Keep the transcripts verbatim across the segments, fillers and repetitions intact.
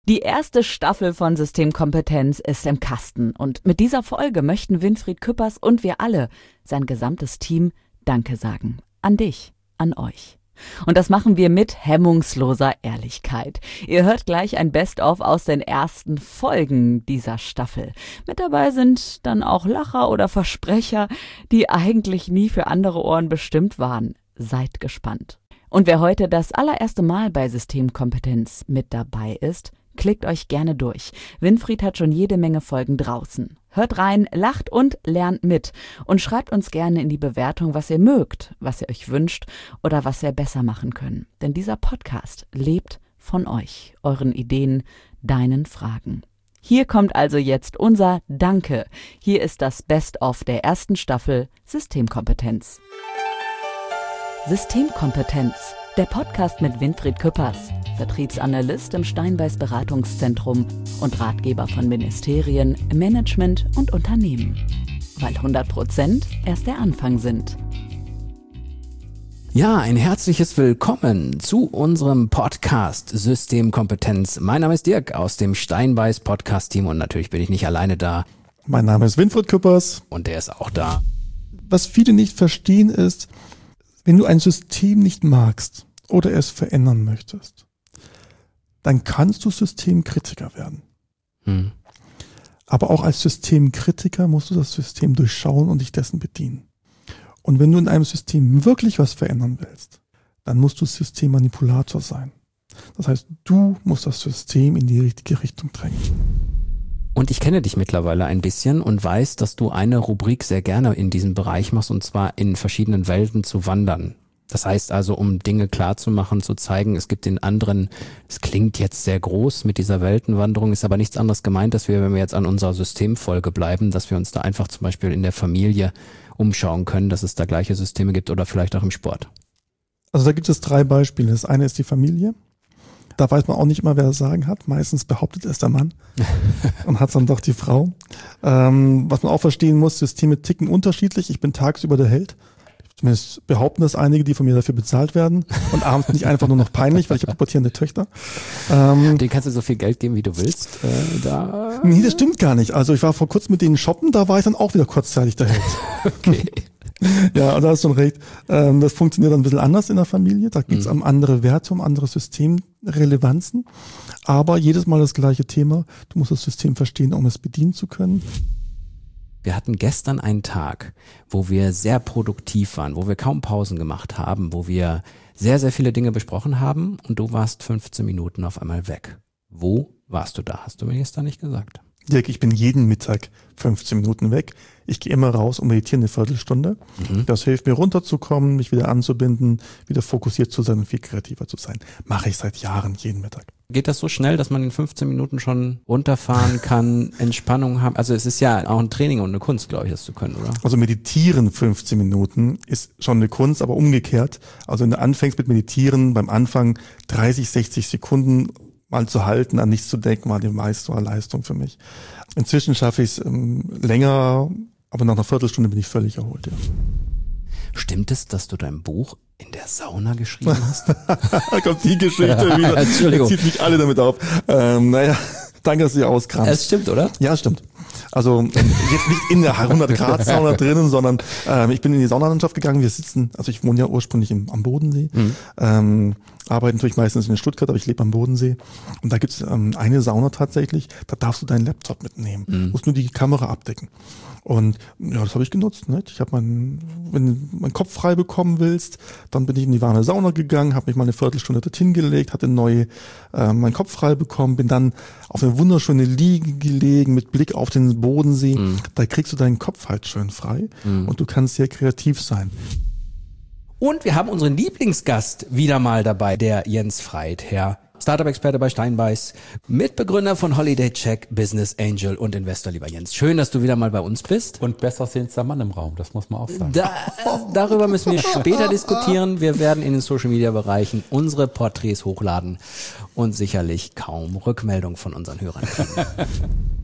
Die erste Staffel von Systemkompetenz ist im Kasten und mit dieser Folge möchten Winfried Küppers und wir alle, sein gesamtes Team, Danke sagen. An dich, an euch. Und das machen wir mit hemmungsloser Ehrlichkeit. Ihr hört gleich ein Best-of aus den ersten Folgen dieser Staffel. Mit dabei sind dann auch Lacher oder Versprecher, die eigentlich nie für andere Ohren bestimmt waren. Seid gespannt. Und wer heute das allererste Mal bei Systemkompetenz mit dabei ist, klickt euch gerne durch. Winfried hat schon jede Menge Folgen draußen. Hört rein, lacht und lernt mit. Und schreibt uns gerne in die Bewertung, was ihr mögt, was ihr euch wünscht oder was wir besser machen können. Denn dieser Podcast lebt von euch, euren Ideen, deinen Fragen. Hier kommt also jetzt unser Danke. Hier ist das Best-of der ersten Staffel Systemkompetenz. Systemkompetenz, der Podcast mit Winfried Küppers, Vertriebsanalyst im Steinbeiß Beratungszentrum und Ratgeber von Ministerien, Management und Unternehmen. Weil hundert Prozent erst der Anfang sind. Ja, ein herzliches Willkommen zu unserem Podcast Systemkompetenz. Mein Name ist Dirk aus dem Steinbeiß Podcast-Team und natürlich bin ich nicht alleine da. Mein Name ist Winfried Küppers. Und der ist auch da. Was viele nicht verstehen ist, wenn du ein System nicht magst oder es verändern möchtest, dann kannst du Systemkritiker werden. Hm. Aber auch als Systemkritiker musst du das System durchschauen und dich dessen bedienen. Und wenn du in einem System wirklich was verändern willst, dann musst du Systemmanipulator sein. Das heißt, du musst das System in die richtige Richtung drängen. Und ich kenne dich mittlerweile ein bisschen und weiß, dass du eine Rubrik sehr gerne in diesem Bereich machst, und zwar in verschiedenen Welten zu wandern. Das heißt also, um Dinge klarzumachen, zu zeigen, es gibt den anderen, es klingt jetzt sehr groß mit dieser Weltenwanderung, ist aber nichts anderes gemeint, dass wir, wenn wir jetzt an unserer Systemfolge bleiben, dass wir uns da einfach zum Beispiel in der Familie umschauen können, dass es da gleiche Systeme gibt oder vielleicht auch im Sport. Also da gibt es drei Beispiele. Das eine ist die Familie. Da weiß man auch nicht immer, wer das Sagen hat. Meistens behauptet es der Mann und hat dann doch die Frau. Ähm, was man auch verstehen muss, Systeme ticken unterschiedlich. Ich bin tagsüber der Held. Zumindest behaupten das einige, die von mir dafür bezahlt werden. Und abends bin ich einfach nur noch peinlich, weil ich habe pubertierende Töchter. Ähm, Den kannst du so viel Geld geben, wie du willst. Äh, da. Nee, das stimmt gar nicht. Also ich war vor kurzem mit denen shoppen, da war ich dann auch wieder kurzzeitig der Held. Okay. Ja, da hast du schon recht. Ähm, das funktioniert dann ein bisschen anders in der Familie. Da geht es mhm. um andere Werte, um andere Systemrelevanzen. Aber jedes Mal das gleiche Thema. Du musst das System verstehen, um es bedienen zu können. Wir hatten gestern einen Tag, wo wir sehr produktiv waren, wo wir kaum Pausen gemacht haben, wo wir sehr, sehr viele Dinge besprochen haben und du warst fünfzehn Minuten auf einmal weg. Wo warst du da? Hast du mir gestern nicht gesagt. Dirk, ich bin jeden Mittag fünfzehn Minuten weg. Ich gehe immer raus und meditiere eine Viertelstunde. Mhm. Das hilft mir runterzukommen, mich wieder anzubinden, wieder fokussiert zu sein und viel kreativer zu sein. Mache ich seit Jahren jeden Mittag. Geht das so schnell, dass man in fünfzehn Minuten schon runterfahren kann, Entspannung haben? Also es ist ja auch ein Training und eine Kunst, glaube ich, das zu können, oder? Also meditieren fünfzehn Minuten ist schon eine Kunst, aber umgekehrt. Also wenn du anfängst mit Meditieren, beim Anfang dreißig, sechzig Sekunden mal zu halten, an nichts zu denken, war die Meisterleistung für mich. Inzwischen schaffe ich es ähm, länger, aber nach einer Viertelstunde bin ich völlig erholt, ja. Stimmt es, dass du dein Buch in der Sauna geschrieben hast? Da kommt die Geschichte wieder. Entschuldigung. Jetzt zieht mich alle damit auf. Ähm, naja, danke, dass du sie auskramst. Es stimmt, oder? Ja, es stimmt. Also jetzt nicht in der hundert Grad Sauna drinnen, sondern ähm, ich bin in die Saunalandschaft gegangen. Wir sitzen, also ich wohne ja ursprünglich im, am Bodensee, mhm. ähm, arbeite natürlich meistens in Stuttgart, aber ich lebe am Bodensee. Und da gibt's ähm, eine Sauna tatsächlich, da darfst du deinen Laptop mitnehmen, mhm. musst nur die Kamera abdecken. Und ja, das habe ich genutzt. Nicht? Ich habe meinen, wenn du meinen Kopf frei bekommen willst, dann bin ich in die warme Sauna gegangen, habe mich mal eine Viertelstunde dorthin gelegt, hatte neu äh, meinen Kopf frei bekommen, bin dann auf eine wunderschöne Liege gelegen mit Blick auf den Bodensee. Mhm. Da kriegst du deinen Kopf halt schön frei mhm. und du kannst sehr kreativ sein. Und wir haben unseren Lieblingsgast wieder mal dabei, der Jens Freit, Herr Startup-Experte bei Steinbeiß, Mitbegründer von Holiday Check, Business Angel und Investor, lieber Jens. Schön, dass du wieder mal bei uns bist. Und besser sehendster Mann im Raum, das muss man auch sagen. Da, darüber müssen wir später diskutieren. Wir werden in den Social-Media-Bereichen unsere Porträts hochladen und sicherlich kaum Rückmeldung von unseren Hörern kriegen.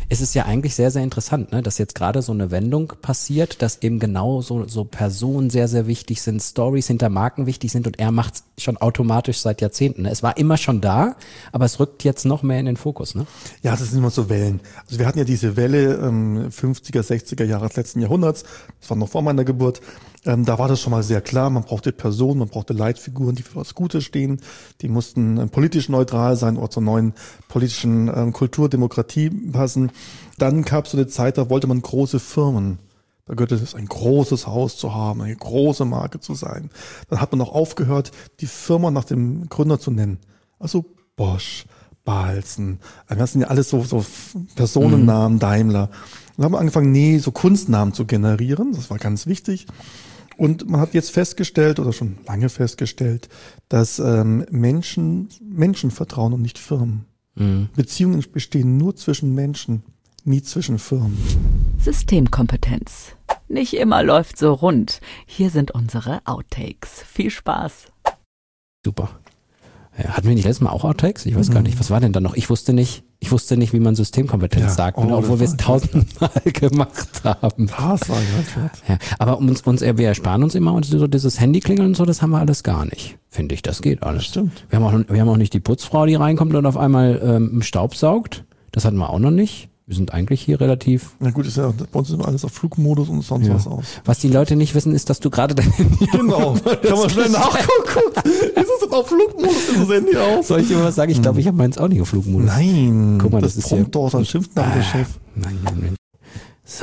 Es ist ja eigentlich sehr, sehr interessant, ne, dass jetzt gerade so eine Wendung passiert, dass eben genau so, so Personen sehr, sehr wichtig sind, Stories hinter Marken wichtig sind und er macht es schon automatisch seit Jahrzehnten. Ne? Es war immer schon da, aber es rückt jetzt noch mehr in den Fokus. Ne? Ja, das sind immer so Wellen. Also wir hatten ja diese Welle ähm, fünfziger, sechziger Jahre des letzten Jahrhunderts, das war noch vor meiner Geburt. Ähm, da war das schon mal sehr klar, man brauchte Personen, man brauchte Leitfiguren, die für was Gutes stehen, die mussten ähm, politisch neutral sein oder zur neuen politischen ähm, Kultur, Demokratie passen. Dann gab es so eine Zeit, da wollte man große Firmen. Da gehörte es, ein großes Haus zu haben, eine große Marke zu sein. Dann hat man auch aufgehört, die Firma nach dem Gründer zu nennen. Also Bosch, Balzen, das sind ja alles so, so Personennamen, mhm. Daimler. Dann haben wir angefangen, nee, so Kunstnamen zu generieren, das war ganz wichtig. Und man hat jetzt festgestellt, oder schon lange festgestellt, dass ähm, Menschen Menschen vertrauen und nicht Firmen. Mhm. Beziehungen bestehen nur zwischen Menschen, nie zwischen Firmen. Systemkompetenz. Nicht immer läuft so rund. Hier sind unsere Outtakes. Viel Spaß. Super. Ja, hatten wir nicht letztes Mal auch Outtakes? Ich weiß mhm. gar nicht. Was war denn da noch? Ich wusste nicht, ich wusste nicht, wie man Systemkompetenz ja, sagt, oh, obwohl wir es tausendmal gemacht haben. Das war ja, aber uns, uns, wir ersparen uns immer und so dieses Handyklingeln und so, das haben wir alles gar nicht. Finde ich, das geht alles. Das stimmt. Wir haben auch, wir haben auch nicht die Putzfrau, die reinkommt und auf einmal ähm, Staub saugt. Das hatten wir auch noch nicht. Wir sind eigentlich hier relativ... Na gut, ist ja, bei uns ist immer alles auf Flugmodus und sonst ja. was aus. Was die Leute nicht wissen, ist, dass du gerade dein Handy... Genau, kann man schnell nachgucken. Ist es auf Flugmodus, ist das Handy aus? Soll ich dir was sagen? Ich glaube, ich habe meins auch nicht auf Flugmodus. Nein, guck mal, das, das ist prompt doch, dann schimpft nach der Chef. Nein, nein, nein. So.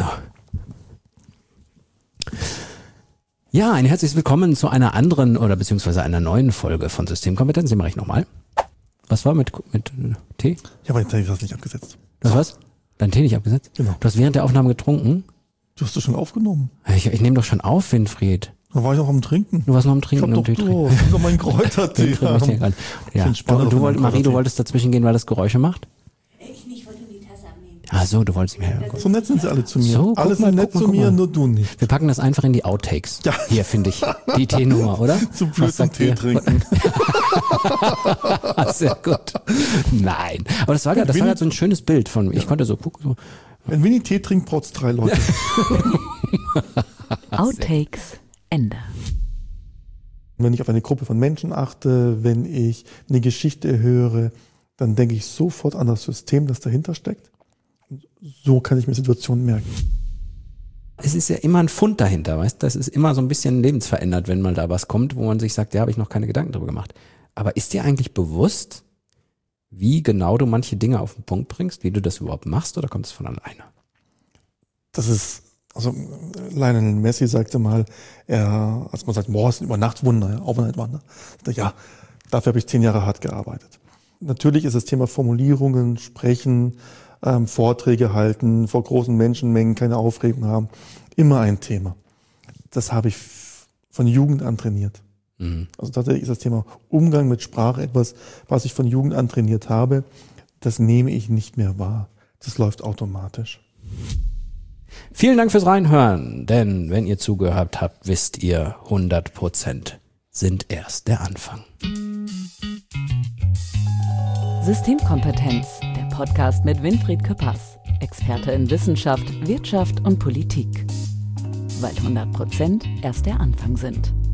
Ja, ein herzliches Willkommen zu einer anderen oder beziehungsweise einer neuen Folge von Systemkompetenz. Die mache ich nochmal. Was war mit, mit äh, Tee? Ja, aber jetzt habe ich das nicht abgesetzt. Das was? Dein Tee nicht abgesetzt? Genau. Du hast während der Aufnahme getrunken? Du hast das schon aufgenommen. Ich, ich nehme doch schon auf, Winfried. Da war ich noch am Trinken. Du warst noch am Trinken. Ich hab doch Tee Durst. Ich noch meinen Kräutertee. Ja. Du, du, wollt, Marie, du wolltest dazwischen gehen, weil das Geräusche macht? Ich nicht, wollte die Tasse abnehmen. Ach so, du wolltest mir helfen. So nett sind sie alle zu mir. So, alle mal, sind nett mal, zu mir, nur du nicht. Wir packen das einfach in die Outtakes. Ja. Hier, finde ich. Die Teenummer, oder? Zu blöd zum Tee trinken. Sehr gut. Nein. Aber das war gerade das war grad so ein schönes Bild von mir. Ich konnte so gucken. So. Wenn Winnie Tee trinkt, braucht es drei Leute. Outtakes, Ende. Wenn ich auf eine Gruppe von Menschen achte, wenn ich eine Geschichte höre, dann denke ich sofort an das System, das dahinter steckt. Und so kann ich mir Situationen merken. Es ist ja immer ein Fund dahinter, weißt du? Das ist immer so ein bisschen lebensverändert, wenn mal da was kommt, wo man sich sagt, ja, habe ich noch keine Gedanken drüber gemacht. Aber ist dir eigentlich bewusst, wie genau du manche Dinge auf den Punkt bringst, wie du das überhaupt machst, oder kommt es von alleine? Das ist, also Lionel Messi sagte mal, er, als man sagt, boah, ist ein Übernachtwunder, ja, Overnight-Wonder, ja, dafür habe ich zehn Jahre hart gearbeitet. Natürlich ist das Thema Formulierungen, Sprechen, ähm, Vorträge halten, vor großen Menschenmengen keine Aufregung haben, immer ein Thema. Das habe ich von Jugend an trainiert. Mhm. Also tatsächlich ist das Thema Umgang mit Sprache etwas, was ich von Jugend an trainiert habe. Das nehme ich nicht mehr wahr. Das läuft automatisch. Vielen Dank fürs Reinhören, denn wenn ihr zugehört habt, wisst ihr, hundert Prozent sind erst der Anfang. Systemkompetenz, der Podcast mit Winfried Küppers, Experte in Wissenschaft, Wirtschaft und Politik. Weil hundert Prozent erst der Anfang sind.